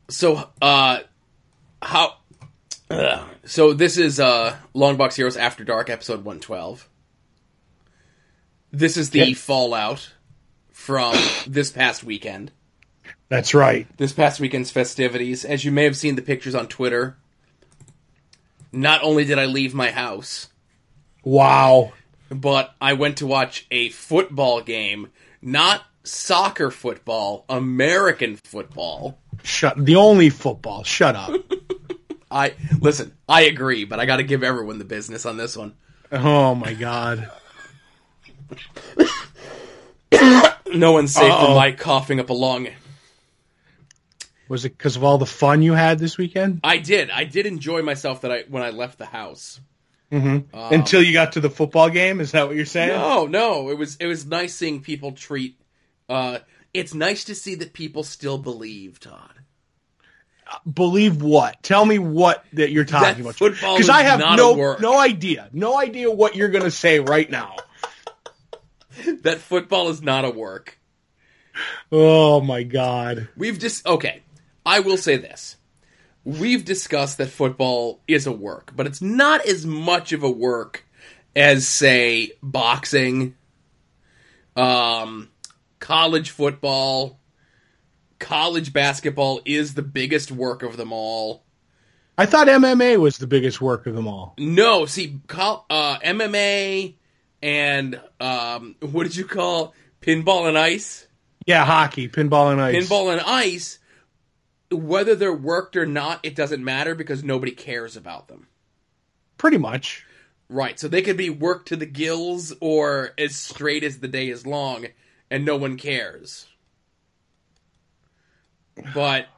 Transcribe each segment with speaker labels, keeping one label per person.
Speaker 1: So, how? So this is Longbox Heroes After Dark, episode 112. This is the fallout from this past weekend.
Speaker 2: That's right.
Speaker 1: This past weekend's festivities. As you may have seen the pictures on Twitter, not only did I leave my house,
Speaker 2: wow,
Speaker 1: but I went to watch a football game. Not soccer football, American football.
Speaker 2: The only football. Shut up.
Speaker 1: I agree, but I got to give everyone the business on this one.
Speaker 2: Oh my god.
Speaker 1: No one's safe from my coughing up a lung.
Speaker 2: Was it because of all the fun you had this weekend?
Speaker 1: I did enjoy myself when I left the house.
Speaker 2: Mm-hmm. Until you got to the football game? Is that what you're saying?
Speaker 1: No. It was nice seeing people treat. It's nice to see that people still believe, Todd.
Speaker 2: Believe what? Tell me what that you're talking about.
Speaker 1: Because I have
Speaker 2: no idea what you're going to say right now.
Speaker 1: That football is not a work.
Speaker 2: Oh my god.
Speaker 1: Okay. I will say this. We've discussed that football is a work, but it's not as much of a work as, say, boxing, college football, college basketball is the biggest work of them all.
Speaker 2: I thought MMA was the biggest work of them all.
Speaker 1: No, see, MMA and, what did you call pinball and ice?
Speaker 2: Yeah, hockey, pinball and ice.
Speaker 1: Pinball and ice, whether they're worked or not, it doesn't matter because nobody cares about them.
Speaker 2: Pretty much.
Speaker 1: Right, so they could be worked to the gills or as straight as the day is long, and no one cares. But,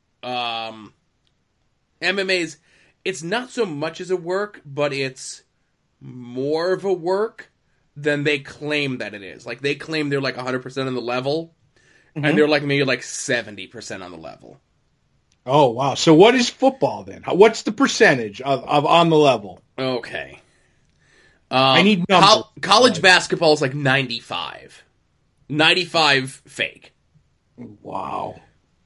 Speaker 1: MMA's, it's not so much as a work, but it's more of a work than they claim that it is. Like, they claim they're like 100% on the level, and they're like maybe like 70% on the level.
Speaker 2: Oh, wow. So what is football then? What's the percentage of on the level?
Speaker 1: Okay.
Speaker 2: I need numbers.
Speaker 1: College basketball is like 95. 95 fake.
Speaker 2: Wow.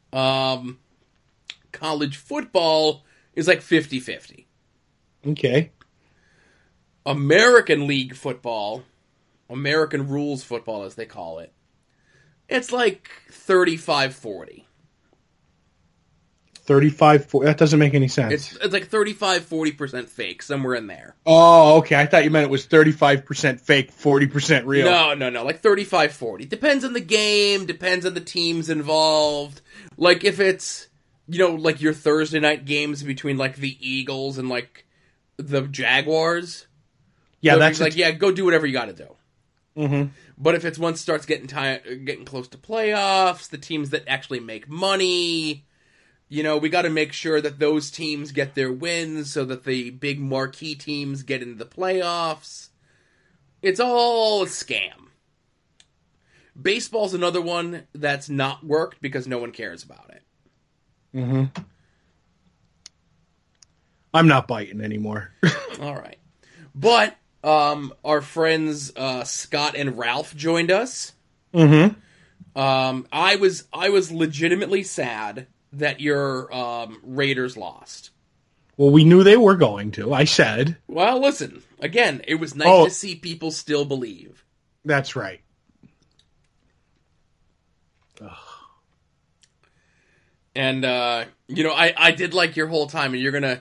Speaker 1: College football is like 50-50.
Speaker 2: Okay.
Speaker 1: American League football, American rules football as they call it, it's like 35-40.
Speaker 2: 35-40? That doesn't make any sense.
Speaker 1: It's like 35-40% fake, somewhere in there.
Speaker 2: Oh, okay. I thought you meant it was 35% fake, 40% real.
Speaker 1: No. Like 35-40. Depends on the game, depends on the teams involved. Like if it's, like your Thursday night games between like the Eagles and like the Jaguars.
Speaker 2: Yeah,
Speaker 1: so
Speaker 2: that's
Speaker 1: like, go do whatever you got to do.
Speaker 2: Mm-hmm.
Speaker 1: But if it's once it starts getting close to playoffs, the teams that actually make money, we got to make sure that those teams get their wins so that the big marquee teams get into the playoffs. It's all a scam. Baseball's another one that's not worked because no one cares about it.
Speaker 2: Mm-hmm. I'm not biting anymore.
Speaker 1: All right. But our friends Scott and Ralph joined us.
Speaker 2: Mm-hmm.
Speaker 1: I was legitimately sad that your Raiders lost.
Speaker 2: Well, we knew they were going to. I said.
Speaker 1: Well, listen. Again, it was nice to see people still believe.
Speaker 2: That's right. Ugh.
Speaker 1: And I did like your whole time, and you're gonna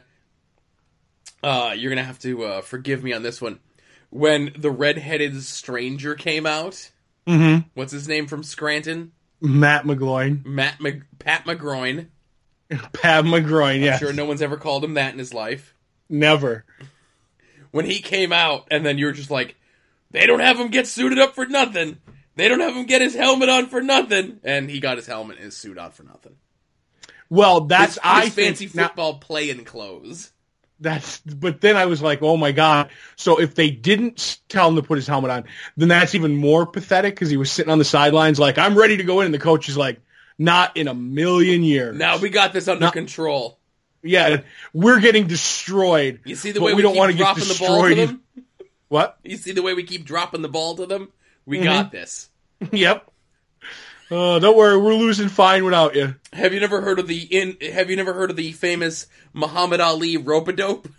Speaker 1: have to forgive me on this one. When the redheaded stranger came out, what's his name from Scranton?
Speaker 2: Matt McGloin.
Speaker 1: Pat McGroin.
Speaker 2: Pat McGroin, yes.
Speaker 1: I'm sure no one's ever called him that in his life.
Speaker 2: Never.
Speaker 1: When he came out, and then you were just like, they don't have him get suited up for nothing. They don't have him get his helmet on for nothing. And he got his helmet and his suit on for nothing.
Speaker 2: Well, that's
Speaker 1: his fancy football playing clothes.
Speaker 2: But then I was like, oh my god. So if they didn't tell him to put his helmet on, then that's even more pathetic because he was sitting on the sidelines like, I'm ready to go in. And the coach is like, not in a million years.
Speaker 1: Now we got this under control.
Speaker 2: Yeah, we're getting destroyed.
Speaker 1: You see the way we don't want to get destroyed. The ball to them?
Speaker 2: What?
Speaker 1: You see the way we keep dropping the ball to them? We got this.
Speaker 2: Yep. Don't worry, we're losing fine without you.
Speaker 1: Have you never heard of the famous Muhammad Ali rope-a-dope?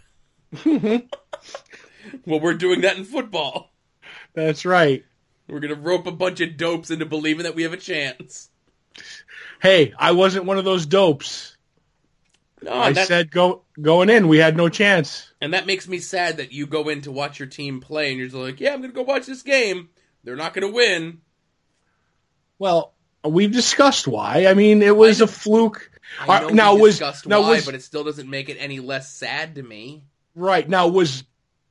Speaker 1: Well, we're doing that in football.
Speaker 2: That's right.
Speaker 1: We're gonna rope a bunch of dopes into believing that we have a chance.
Speaker 2: Hey, I wasn't one of those dopes.
Speaker 1: No,
Speaker 2: I said going in, we had no chance.
Speaker 1: And that makes me sad that you go in to watch your team play and you're just like, yeah, I'm gonna go watch this game. They're not gonna win.
Speaker 2: Well, we've discussed why. I mean, it was a fluke.
Speaker 1: I know we discussed why, but it still doesn't make it any less sad to me.
Speaker 2: Right. Now, was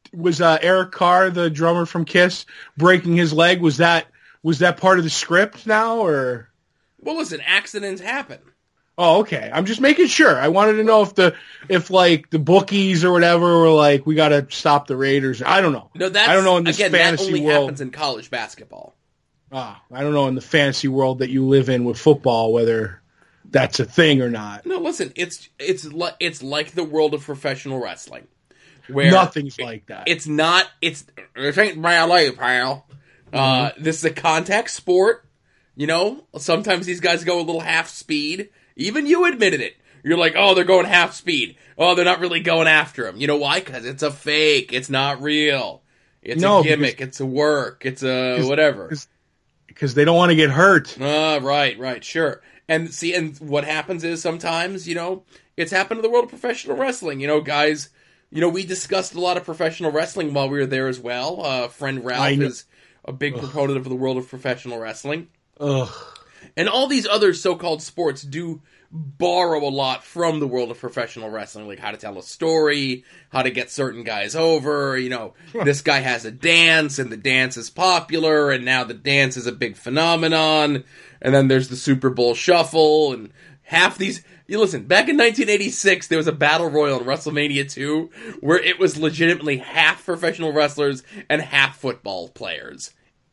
Speaker 2: Eric Carr, the drummer from Kiss, breaking his leg? Was that part of the script now, or?
Speaker 1: Well, listen, accidents happen.
Speaker 2: Oh, okay. I'm just making sure. I wanted to know if the bookies or whatever were like, we got to stop the Raiders. I don't know.
Speaker 1: No,
Speaker 2: I don't know in this
Speaker 1: again,
Speaker 2: fantasy
Speaker 1: that only
Speaker 2: world.
Speaker 1: happens in college basketball.
Speaker 2: I don't know in the fantasy world that you live in with football whether that's a thing or not.
Speaker 1: No, listen, it's like the world of professional wrestling, where
Speaker 2: nothing's like that.
Speaker 1: It's not. It ain't ballet, pal. This is a contact sport. You know, sometimes these guys go a little half speed. Even you admitted it. You're like, oh, they're going half speed. Oh, they're not really going after him. You know why? Because it's a fake. It's not real. It's a gimmick. It's a work. It's a whatever.
Speaker 2: Because they don't want to get hurt.
Speaker 1: Right, sure. And see, and what happens is sometimes, you know, it's happened in the world of professional wrestling. You know, guys, you know, we discussed a lot of professional wrestling while we were there as well. Friend Ralph is a big proponent of the world of professional wrestling.
Speaker 2: Ugh.
Speaker 1: And all these other so-called sports do borrow a lot from the world of professional wrestling, like how to tell a story, how to get certain guys over, you know, this guy has a dance, and the dance is popular, and now the dance is a big phenomenon, and then there's the Super Bowl Shuffle, and half these... You listen, back in 1986, there was a Battle Royal in WrestleMania 2, where it was legitimately half professional wrestlers and half football players.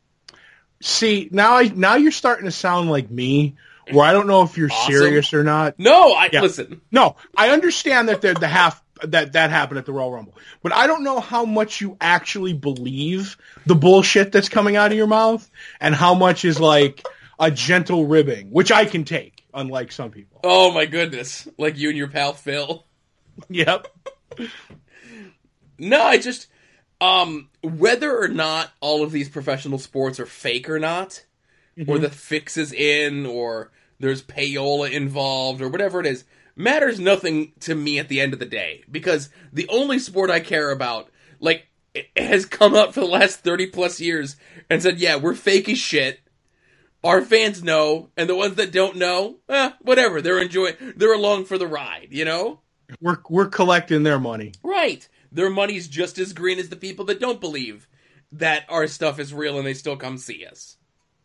Speaker 2: See, now you're starting to sound like me, where I don't know if you're serious or not.
Speaker 1: No, listen.
Speaker 2: No, I understand that the half that happened at the Royal Rumble, but I don't know how much you actually believe the bullshit that's coming out of your mouth, and how much is like a gentle ribbing, which I can take, unlike some people.
Speaker 1: Oh my goodness, like you and your pal Phil.
Speaker 2: Yep.
Speaker 1: No, I just whether or not all of these professional sports are fake or not, or the fix is in, or there's payola involved, or whatever it is, matters nothing to me at the end of the day. Because the only sport I care about, like, it has come up for the last 30 plus years and said, yeah, we're fake as shit. Our fans know, and the ones that don't know, whatever. They're along for the ride, you know?
Speaker 2: We're collecting their money.
Speaker 1: Right. Their money's just as green as the people that don't believe that our stuff is real and they still come see us.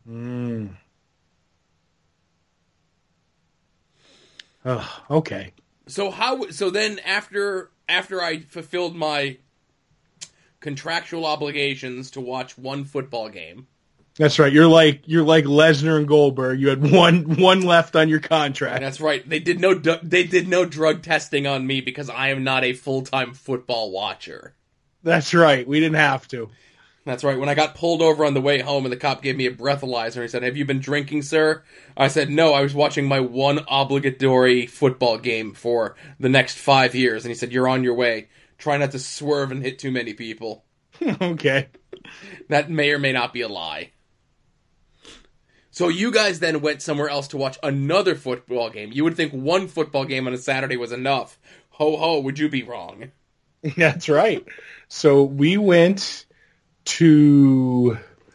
Speaker 2: Okay.
Speaker 1: So then after I fulfilled my contractual obligations to watch one football game.
Speaker 2: That's right. You're like Lesnar and Goldberg. You had one left on your contract.
Speaker 1: That's right. They did no drug testing on me because I am not a full-time football watcher.
Speaker 2: That's right. We didn't have to.
Speaker 1: That's right. When I got pulled over on the way home and the cop gave me a breathalyzer, he said, "Have you been drinking, sir?" I said, "No, I was watching my one obligatory football game for the next 5 years." And he said, "You're on your way. Try not to swerve and hit too many people."
Speaker 2: Okay.
Speaker 1: That may or may not be a lie. So you guys then went somewhere else to watch another football game. You would think one football game on a Saturday was enough. Ho ho, would you be wrong?
Speaker 2: That's right. So we went to...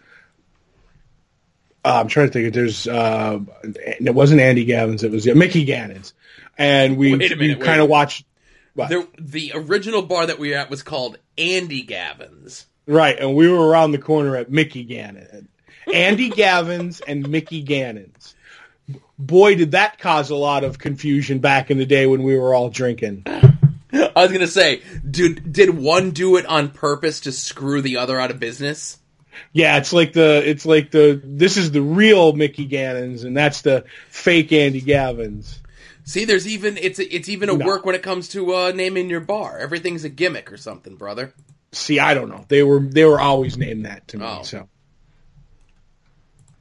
Speaker 2: I'm trying to think if there's... it wasn't Andy Gavin's, it was Mickey Gannon's. And we kind of watched...
Speaker 1: The original bar that we were at was called Andy Gavin's.
Speaker 2: Right, and we were around the corner at Mickey Gannon. Andy Gavin's and Mickey Gannon's. Boy, did that cause a lot of confusion back in the day when we were all drinking.
Speaker 1: I was going to say, did one do it on purpose to screw the other out of business?
Speaker 2: Yeah, it's like this is the real Mickey Gannon's and that's the fake Andy Gavin's.
Speaker 1: See, it's even a work when it comes to naming your bar. Everything's a gimmick or something, brother. See,
Speaker 2: I don't know. They were always named that to me, so.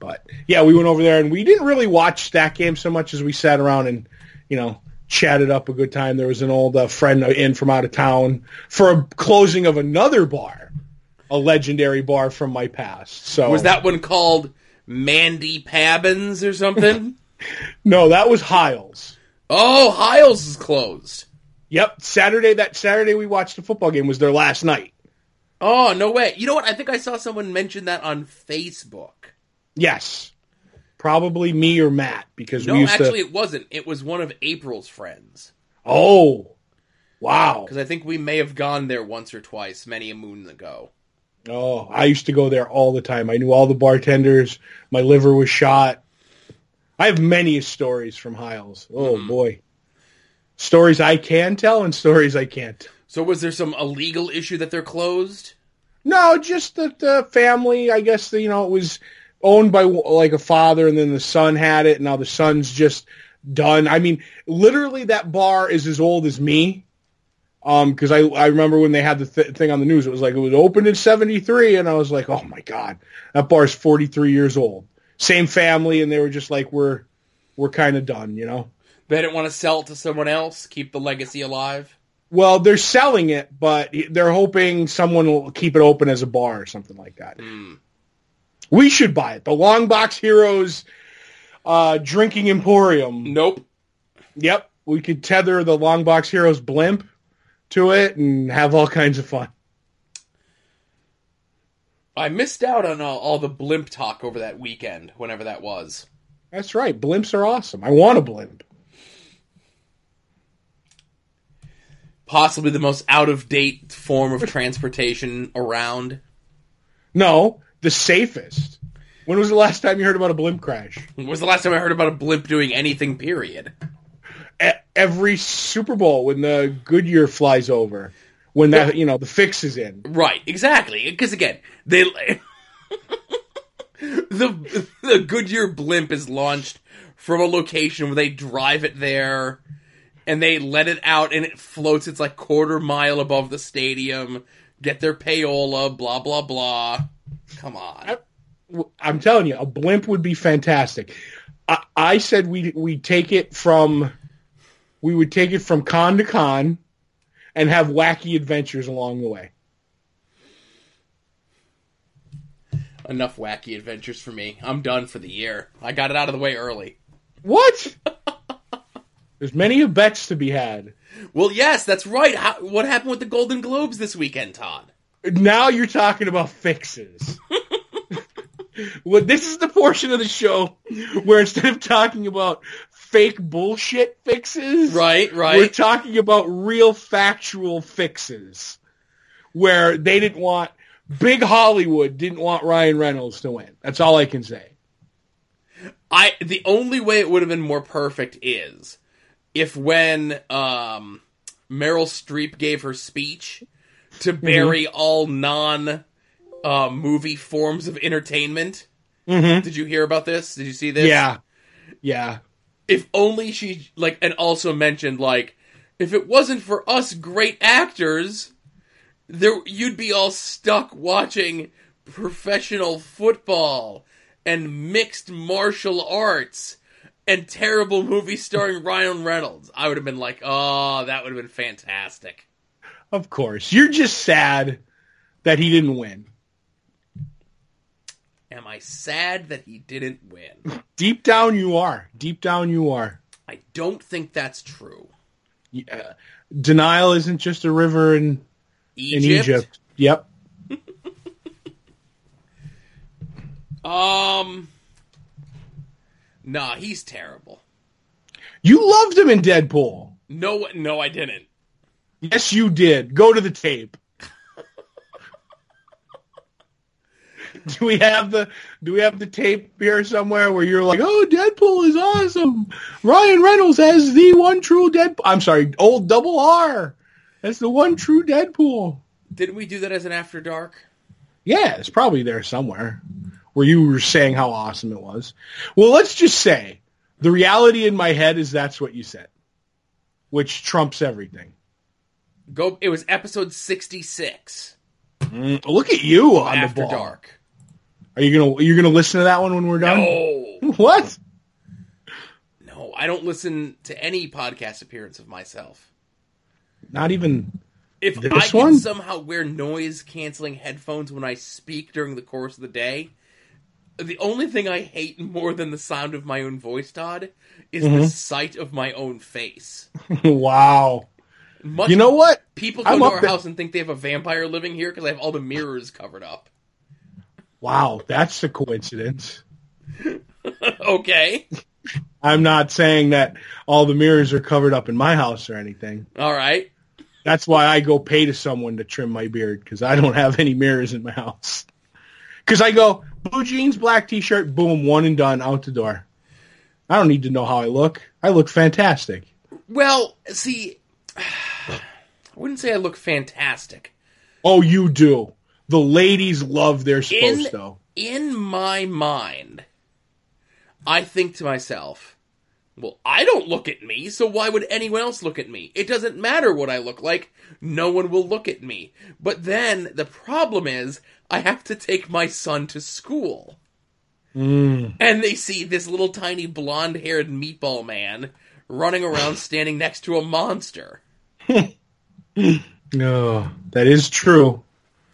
Speaker 2: But yeah, we went over there and we didn't really watch that game so much as we sat around and, chatted up a good time. There was an old friend in from out of town for a closing of another bar, a legendary bar from my past. So
Speaker 1: was that one called Mandy Pabbins or something?
Speaker 2: No, that was Hiles.
Speaker 1: Oh, Hiles is closed.
Speaker 2: Yep, That Saturday we watched the football game was their last night.
Speaker 1: Oh, no way. You know what? I think I saw someone mention that on Facebook.
Speaker 2: Yes. Probably me or Matt, because
Speaker 1: no,
Speaker 2: we used
Speaker 1: actually, it wasn't. It was one of April's friends.
Speaker 2: Oh, wow.
Speaker 1: Because I think we may have gone there once or twice many a moon ago.
Speaker 2: Oh, I used to go there all the time. I knew all the bartenders. My liver was shot. I have many stories from Hiles. Oh, boy. Stories I can tell and stories I can't.
Speaker 1: So was there some illegal issue that they're closed?
Speaker 2: No, just that the family, I guess, it was owned by like a father, and then the son had it, and now the son's just done. I mean, literally that bar is as old as me. Because I remember when they had the thing on the news, it was opened in 1973, and I was like, oh my God, that bar's 43 years old. Same family, and they were just like, we're kind of done,
Speaker 1: They didn't want to sell it to someone else, keep the legacy alive?
Speaker 2: Well, they're selling it, but they're hoping someone will keep it open as a bar or something like that. We should buy it. The Long Box Heroes Drinking Emporium.
Speaker 1: Nope.
Speaker 2: Yep. We could tether the Long Box Heroes blimp to it and have all kinds of fun.
Speaker 1: I missed out on all the blimp talk over that weekend, whenever that was.
Speaker 2: That's right. Blimps are awesome. I want a blimp.
Speaker 1: Possibly the most out-of-date form of transportation around.
Speaker 2: No, the safest. When was the last time you heard about a blimp crash?
Speaker 1: When was the last time I heard about a blimp doing anything, period?
Speaker 2: Every Super Bowl when the Goodyear flies over. When that, the fix is in.
Speaker 1: Right, exactly. Because again, the Goodyear blimp is launched from a location where they drive it there, and they let it out, and it floats. It's like quarter mile above the stadium. Get their payola, blah blah blah. Come on.
Speaker 2: I'm telling you, a blimp would be fantastic. I said we would take it from con to con, and have wacky adventures along the way.
Speaker 1: Enough wacky adventures for me. I'm done for the year. I got it out of the way early.
Speaker 2: What? There's many bets to be had.
Speaker 1: Well, yes, that's right. What happened with the Golden Globes this weekend, Todd?
Speaker 2: Now you're talking about fixes. Well, this is the portion of the show where instead of talking about fake bullshit fixes,
Speaker 1: right,
Speaker 2: we're talking about real factual fixes. Where they didn't want, big Hollywood didn't want Ryan Reynolds to win. That's all I can say.
Speaker 1: The only way it would have been more perfect is if when Meryl Streep gave her speech to bury all movie forms of entertainment. Did you hear about this? Did you see this?
Speaker 2: Yeah.
Speaker 1: If only she, and also mentioned, if it wasn't for us great actors, you'd be all stuck watching professional football and mixed martial arts and terrible movies starring Ryan Reynolds. I would have been like, oh, that would have been fantastic.
Speaker 2: Of course. You're just sad that he didn't win.
Speaker 1: Am I sad that he didn't win?
Speaker 2: Deep down you are. Deep down you are.
Speaker 1: I don't think that's true.
Speaker 2: Yeah. Denial isn't just a river in Egypt. Yep.
Speaker 1: Nah, he's terrible.
Speaker 2: You loved him in Deadpool.
Speaker 1: No, I didn't.
Speaker 2: Yes, you did. Go to the tape. Do we have the tape here somewhere where you're like, oh, Deadpool is awesome. Ryan Reynolds has the one true Deadpool. I'm sorry, old double R. That's the one true Deadpool.
Speaker 1: Didn't we do that as an After Dark?
Speaker 2: Yeah, it's probably there somewhere where you were saying how awesome it was. Well, let's just say the reality in my head is that's what you said, which trumps everything.
Speaker 1: It was episode 66.
Speaker 2: Look at you on
Speaker 1: After
Speaker 2: the ball.
Speaker 1: Dark.
Speaker 2: You're gonna listen to that one when we're done?
Speaker 1: No.
Speaker 2: What?
Speaker 1: No, I don't listen to any podcast appearance of myself.
Speaker 2: Not even
Speaker 1: If
Speaker 2: this
Speaker 1: I can
Speaker 2: one?
Speaker 1: somehow wear noise-canceling headphones when I speak during the course of the day, the only thing I hate more than the sound of my own voice, Todd, is the sight of my own face.
Speaker 2: Wow. You know what?
Speaker 1: People come to our house and think they have a vampire living here because I have all the mirrors covered up.
Speaker 2: Wow, that's a coincidence.
Speaker 1: Okay.
Speaker 2: I'm not saying that all the mirrors are covered up in my house or anything.
Speaker 1: All right.
Speaker 2: That's why I go pay to someone to trim my beard, because I don't have any mirrors in my house. Because I go, blue jeans, black t-shirt, boom, one and done, out the door. I don't need to know how I look. I look fantastic.
Speaker 1: Well, see, I wouldn't say I look fantastic.
Speaker 2: Oh, you do. The ladies love their supposed, though.
Speaker 1: In my mind, I think to myself, well, I don't look at me, so why would anyone else look at me? It doesn't matter what I look like. No one will look at me. But then the problem is I have to take my son to school. And they see this little tiny blonde-haired meatball man running around standing next to a monster.
Speaker 2: No, that is true.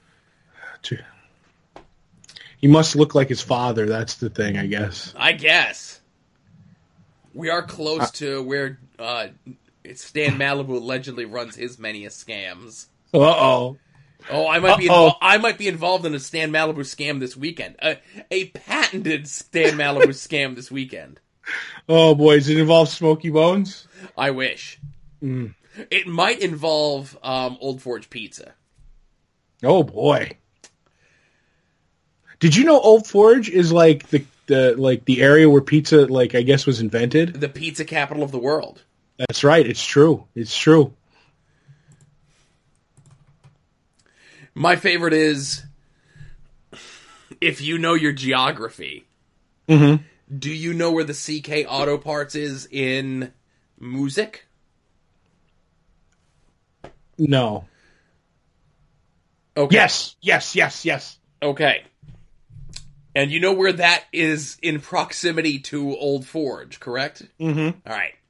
Speaker 2: He must look like his father. That's the thing, I guess.
Speaker 1: I guess. We are close to where Stan Malibu allegedly runs his many scams.
Speaker 2: Uh-oh.
Speaker 1: Oh, I might be involved in a Stan Malibu scam this weekend. A patented Stan Malibu scam this weekend.
Speaker 2: Oh, boy. Does it involve Smoky Bones?
Speaker 1: I wish. It might involve Old Forge Pizza.
Speaker 2: Oh, boy. Did you know Old Forge is like the area where pizza, like, I guess, was invented?
Speaker 1: The pizza capital of the world.
Speaker 2: That's right. It's true. It's true.
Speaker 1: My favorite is, if you know your geography,
Speaker 2: Mm-hmm.
Speaker 1: do you know where the CK Auto Parts is in Music?
Speaker 2: No.
Speaker 1: Okay.
Speaker 2: Yes.
Speaker 1: Okay. And you know where that is in proximity to Old Forge, correct?
Speaker 2: Mm-hmm.
Speaker 1: All right.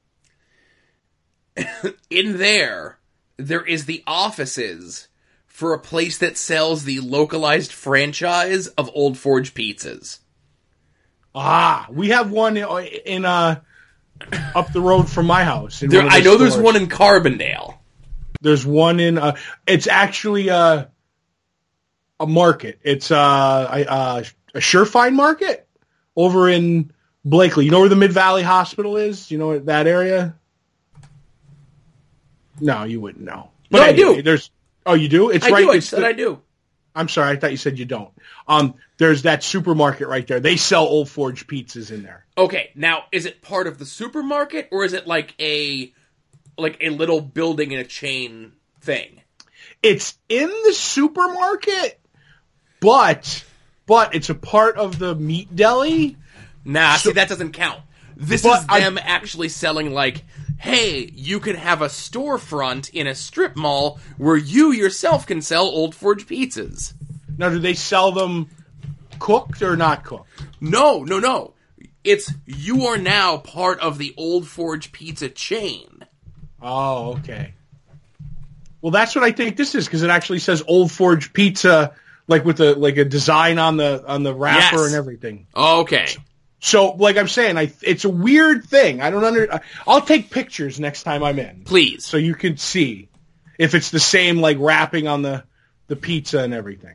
Speaker 1: In there is the offices for a place that sells the localized franchise of Old Forge pizzas.
Speaker 2: Ah, we have one in up the road from my house.
Speaker 1: I know there's one in Carbondale.
Speaker 2: There's one in. It's actually a market. It's a Surefine Market over in Blakely. You know where the Mid Valley Hospital is? You know that area? No, you wouldn't know. But
Speaker 1: no,
Speaker 2: anyway,
Speaker 1: I do.
Speaker 2: Oh, you do? It's
Speaker 1: I
Speaker 2: right.
Speaker 1: do. I said I do.
Speaker 2: I'm sorry. I thought you said you don't. There's that supermarket right there. They sell Old Forge pizzas in there.
Speaker 1: Okay, now is it part of the supermarket or is it like a little building in a chain thing?
Speaker 2: It's in the supermarket, but it's a part of the meat deli.
Speaker 1: Nah, see, that doesn't count. This is them actually selling, like, hey, you could have a storefront in a strip mall where you yourself can sell Old Forge pizzas.
Speaker 2: Now, do they sell them cooked or not cooked?
Speaker 1: No. It's, you are now part of the Old Forge pizza chain.
Speaker 2: Oh, okay. Well, that's what I think this is, because it actually says Old Forge Pizza, like with a design on the wrapper and everything.
Speaker 1: Okay.
Speaker 2: So, like I'm saying, it's a weird thing. I don't I'll take pictures next time I'm in.
Speaker 1: Please.
Speaker 2: So you can see if it's the same, like, wrapping on the pizza and everything.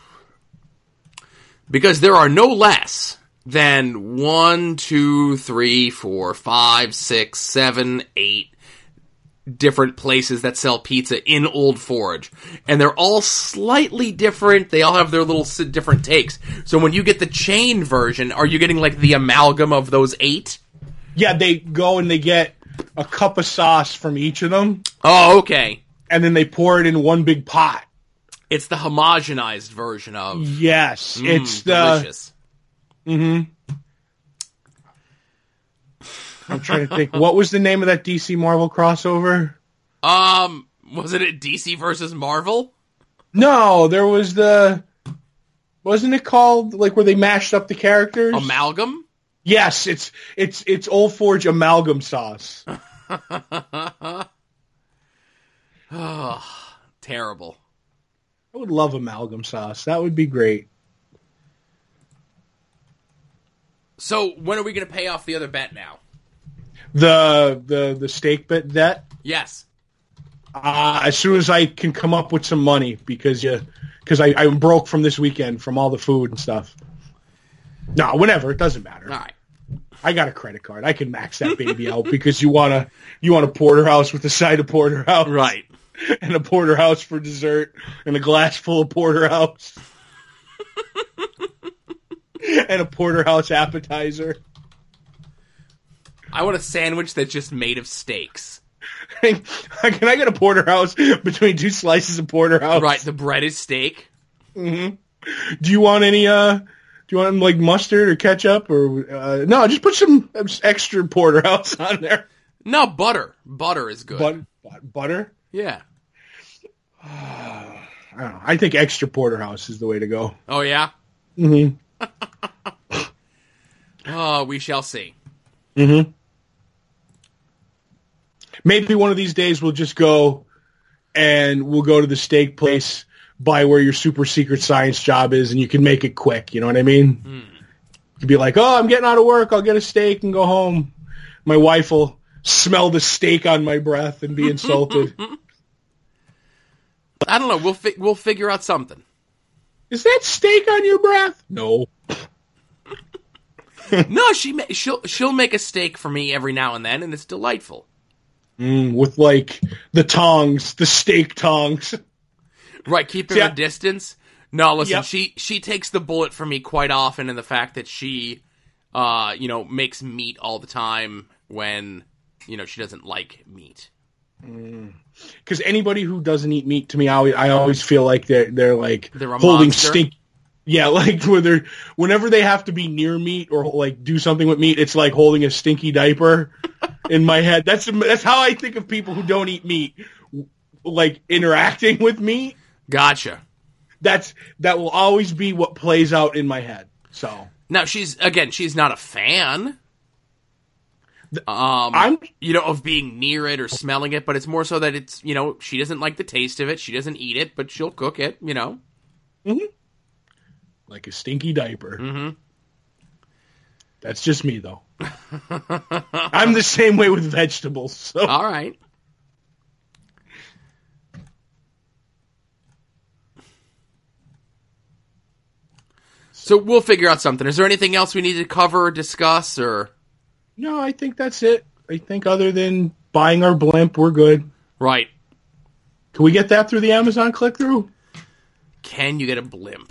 Speaker 1: Because there are no less than 1, 2, 3, 4, 5, 6, 7, 8 different places that sell pizza in Old Forge. And they're all slightly different. They all have their little different takes. So when you get the chain version, are you getting like the amalgam of those 8?
Speaker 2: Yeah, they go and they get a cup of sauce from each of them.
Speaker 1: Oh, okay.
Speaker 2: And then they pour it in one big pot.
Speaker 1: It's the homogenized version of...
Speaker 2: Yes. It's
Speaker 1: delicious.
Speaker 2: Mm-hmm. I'm trying to think. What was the name of that DC Marvel crossover?
Speaker 1: Was it a DC versus Marvel?
Speaker 2: No, there was the Wasn't it called like where they mashed up the characters?
Speaker 1: Amalgam?
Speaker 2: Yes, it's Old Forge amalgam sauce.
Speaker 1: Oh, terrible.
Speaker 2: I would love amalgam sauce. That would be great.
Speaker 1: So when are we going to pay off the other bet now?
Speaker 2: The steak bet debt?
Speaker 1: Yes.
Speaker 2: As soon as I can come up with some money because I'm broke from this weekend from all the food and stuff. No, whenever. It doesn't matter.
Speaker 1: All right.
Speaker 2: I got a credit card. I can max that baby out because you want a porterhouse with a side of porterhouse.
Speaker 1: Right.
Speaker 2: And a porterhouse for dessert and a glass full of porterhouse. And a porterhouse appetizer.
Speaker 1: I want a sandwich that's just made of steaks.
Speaker 2: Can I get a porterhouse between two slices of porterhouse?
Speaker 1: Right, the bread is steak.
Speaker 2: Mm-hmm. Do you want any, like mustard or ketchup or, no, just put some extra porterhouse on there.
Speaker 1: No, butter. Butter is good.
Speaker 2: Butter?
Speaker 1: Yeah.
Speaker 2: I don't know. I think extra porterhouse is the way to go.
Speaker 1: Oh, yeah?
Speaker 2: Mm-hmm.
Speaker 1: Oh, we shall see.
Speaker 2: Mm-hmm. Maybe one of these days we'll just go and we'll go to the steak place by where your super secret science job is and you can make it quick. You know what I mean? You'd be like, oh, I'm getting out of work. I'll get a steak and go home. My wife will smell the steak on my breath and be insulted.
Speaker 1: I don't know. We'll figure out something.
Speaker 2: Is that steak on your breath? No.
Speaker 1: No, she'll make a steak for me every now and then, and it's delightful.
Speaker 2: With like the tongs, the steak tongs.
Speaker 1: Right, keeping her distance. No, listen,
Speaker 2: Yep.
Speaker 1: she takes the bullet for me quite often in the fact that she, makes meat all the time when, she doesn't like meat.
Speaker 2: Because anybody who doesn't eat meat, to me, I always feel like they're like
Speaker 1: They're a
Speaker 2: holding
Speaker 1: monster?
Speaker 2: stink. Yeah, like whenever they have to be near meat or like do something with meat, it's like holding a stinky diaper in my head. That's how I think of people who don't eat meat, like interacting with meat.
Speaker 1: Gotcha.
Speaker 2: That will always be what plays out in my head. So
Speaker 1: Now she's not a fan. Of being near it or smelling it, but it's more so that it's, she doesn't like the taste of it. She doesn't eat it, but she'll cook it,
Speaker 2: Mm-hmm. Like a stinky diaper.
Speaker 1: Mm-hmm.
Speaker 2: That's just me, though. I'm the same way with vegetables. So.
Speaker 1: All right. So we'll figure out something. Is there anything else we need to cover or discuss, or?
Speaker 2: No, I think that's it. I think other than buying our blimp, we're good.
Speaker 1: Right.
Speaker 2: Can we get that through the Amazon click-through?
Speaker 1: Can you get a blimp?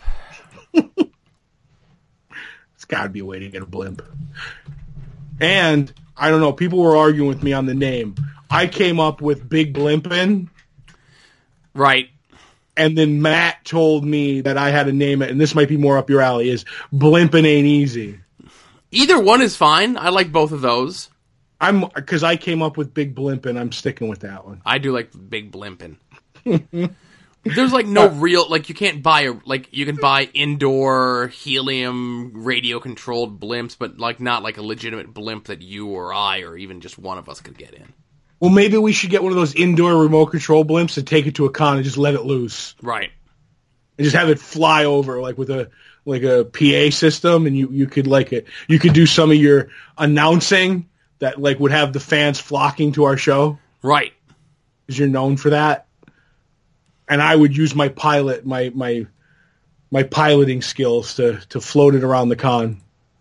Speaker 2: It's got to be a way to get a blimp. And, I don't know, people were arguing with me on the name. I came up with Big Blimpin'.
Speaker 1: Right.
Speaker 2: And then Matt told me that I had to name it, and this might be more up your alley, is Blimpin' Ain't Easy.
Speaker 1: Either one is fine. I like both of those.
Speaker 2: Because I came up with Big Blimpin', I'm sticking with that one.
Speaker 1: I do like Big Blimpin'. There's like no real, like you can't buy you can buy indoor helium radio controlled blimps, but like not like a legitimate blimp that you or I or even just one of us could get in.
Speaker 2: Well, maybe we should get one of those indoor remote control blimps and take it to a con and just let it loose.
Speaker 1: Right.
Speaker 2: And just have it fly over like with a PA system, and you could you could do some of your announcing that like would have the fans flocking to our show.
Speaker 1: Right.
Speaker 2: Because you're known for that. And I would use my my piloting skills to float it around the con.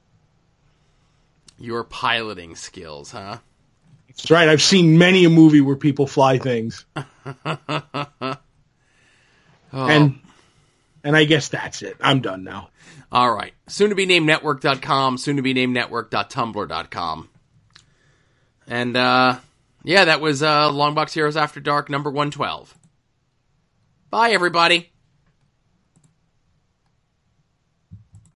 Speaker 1: Your piloting skills, huh?
Speaker 2: That's right. I've seen many a movie where people fly things.
Speaker 1: Oh.
Speaker 2: And I guess that's it. I'm done now.
Speaker 1: All right. Soon to be named network.com, soon to be named network.tumblr.com. And that was Longbox Heroes After Dark number 112. Bye, everybody.